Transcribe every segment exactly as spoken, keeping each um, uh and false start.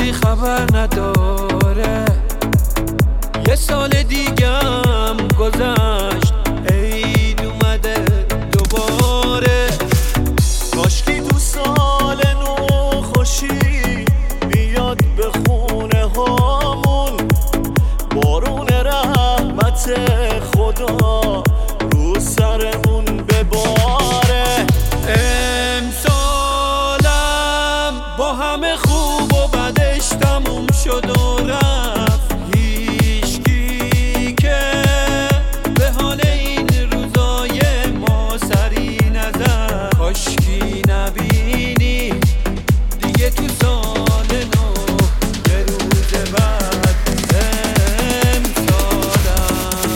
کسی خبر نداره. یه سال دیگم گذشت، عید اومده دوباره. کاشکی تو سال نو خوشی بیاد به خونه هامون، بارون رحمت خدا رو سرمون بباره. امسالم با همه خوب و بدش تموم شد و رفت، هیچکی که به حال این روزای ما سری نزد. کاشکی نبینی دیگه تو سال نو یه روز بعد. امسالم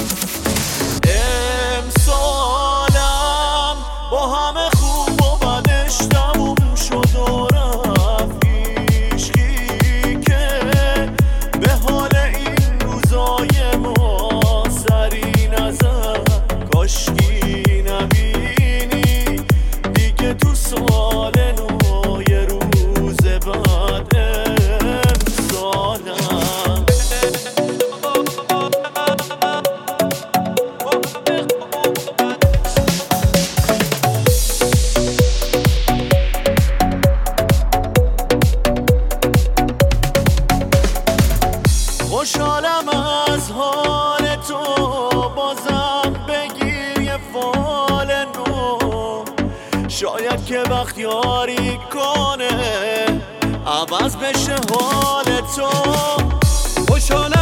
امسالم با همه خوب و بدش تموم شد و رفت، هیچکی که به حال این روزای ما سری نزد. کاشکی نبینی دیگه تو سال نو یه روز بعد. امسالم خوشحالم از حال تو، بازم بگیر یه فال نو. شاید که وقت یاری کنه عوض بشه حال تو. خوشحالم